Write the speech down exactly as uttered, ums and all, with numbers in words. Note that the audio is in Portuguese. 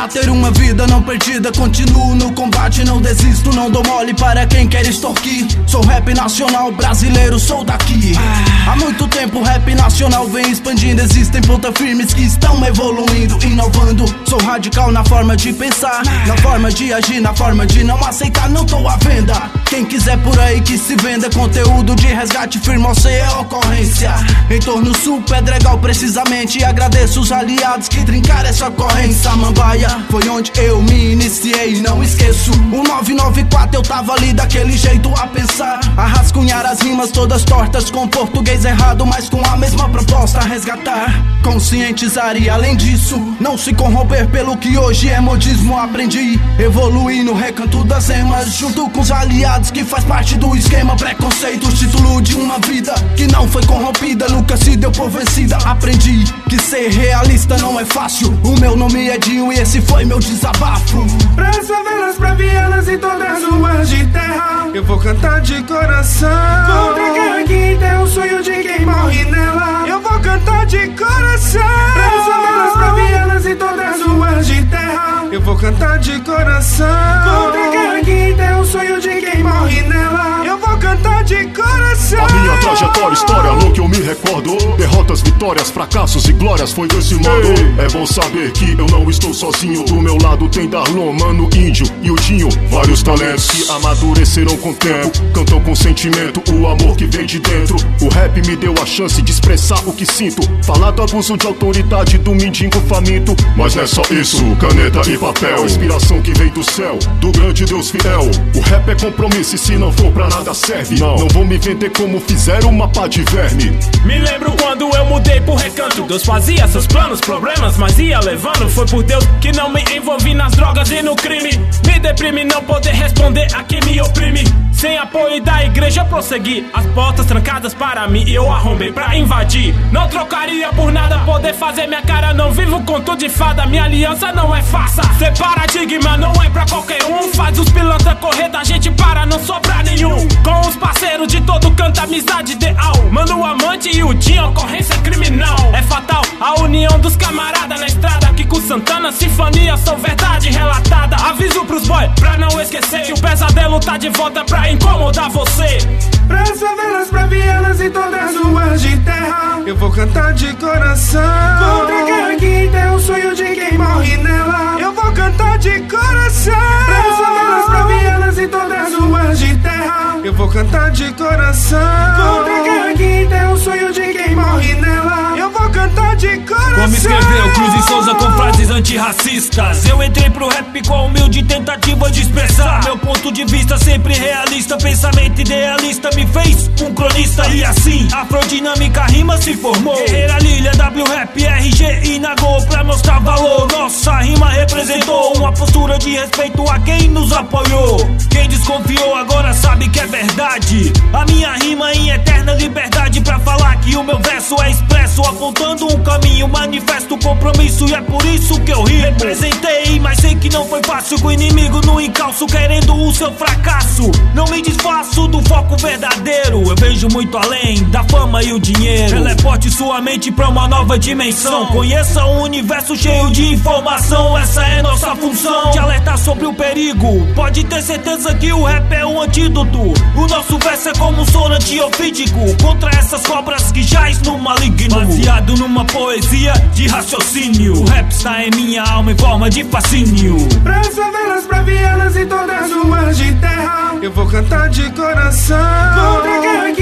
a ter uma vida não perdida. Continuo no combate, não desisto, não dou mole para quem quer extorquir. Sou rap nacional brasileiro, sou daqui. Há muito tempo o rap nacional vem expandindo. Existem ponta firmes que estão evoluindo, inovando. Sou radical na forma de pensar, na forma de agir, na forma de não aceitar. Não tô à venda, quem quiser por aí que se venda. Conteúdo de resgate firme, você é ocorrência. Em torno sul, Pedregal precisamente. Agradeço os aliados que trincaram essa corrente. Samambaia foi onde eu me iniciei, não esqueço. O nove nove quatro eu tava ali daquele jeito a pensar, a rascunhar as rimas todas tortas, com português errado, mas com a mesma proposta. Resgatar, conscientizar e além disso não se corromper pelo que hoje é modismo. Aprendi, evoluí no recanto das emas, junto com os aliados que faz parte do esquema. Preconceito, título de uma vida que não foi corrompida, nunca se deu por vencida. Aprendi que ser realista não é fácil. O meu nome é Dinho e esse foi meu desabafo. Pras favelas, pra vielas e todas as ruas de terra, eu vou cantar de coração. Contra a guerra que tem o sonho de quem morre nela, eu vou cantar de coração. Pras favelas, pra vielas e todas as ruas de terra, eu vou cantar de coração. Contra a guerra que tem o sonho de quem morre nela, eu vou cantar de coração. A minha trajetória, história, no que eu me recordo. Derrotas, vitórias, fracassos e glórias, foi desse modo. É bom saber que eu não estou sozinho. Do meu lado tem Darlon, Mano, Índio e o Dinho. Vários talentos que amadureceram com o tempo, cantam com sentimento o amor que vem de dentro. O rap me deu a chance de expressar o que sinto, falar do abuso de autoridade do mendigo faminto. Mas não é só isso, caneta e papel, inspiração que vem do céu, do grande Deus fiel. O rap é compromisso e se não for pra nada serve. Não, não vou me vender como fizeram uma pá de verme. Me lembro quando eu mudei pro recanto. Deus fazia seus planos, problemas, mas ia levando. Foi por Deus que não me envolvi nas drogas e no crime. Me deprime não poder responder a quem me oprime. Sem apoio da igreja prossegui, as portas trancadas para mim e eu arrombei pra invadir. Não trocaria por nada poder fazer minha cara, não vivo conto de fada, minha aliança não é farsa. Ser paradigma não é pra qualquer um, faz os pilantra correr da gente para não sobrar nenhum. Com os parceiros de todo canto, amizade ideal. Mano, o amante e o Dinho, ocorrência criminal. É fatal a união dos camaradas na estrada, que com Santana, sinfonia são verdade relatada. Aviso pros boy pra não esquecer que o pesadelo tá de volta pra incomodar você. Pras favelas, pra vielas e todas as ruas de terra, eu vou cantar de coração. Contra a guerra que tem o sonho de quem morre nela, eu vou cantar de coração. Pras favelas, pra vielas e todas as ruas de terra, eu vou cantar de coração. Contra a guerra que tem o sonho de quem morre nela, eu vou cantar de coração. Como escreveu Cruz e Souza com frases antirracistas, eu entrei pro rap com a humilde tentativa de expressar meu ponto de vista sempre realista. Pensamento idealista me fez um cronista, e assim afrodinâmica rima se formou. Guerreira Lilia, W Rap, R G e Nagô pra mostrar valor. Nossa rima representou uma postura de respeito a quem nos apoiou. Quem desconfiou agora sabe que é verdade. A minha rima em eterna liberdade pra falar que o meu verso é expresso, apontando um caminho, manifesto compromisso, e é por isso que eu rimo. Representei, mas sei que não foi fácil, com o inimigo no encalço querendo o seu fracasso. Não me desfaço do foco verdadeiro, eu vejo muito além da fama e o dinheiro. Teleporte sua mente pra uma nova dimensão, conheça um universo cheio de informação. Essa é nossa função, de alertar sobre o perigo. Pode ter certeza que o rap é um antídoto. O nosso verso é como um soro antiofídico contra essas cobras que jaz no maligno. Baseado numa poesia de raciocínio, o rap está em minha alma em forma de fascínio. Pras favelas, pra vielas e todas as ruas de terra, eu vou cantar de coração. Contra a guerra que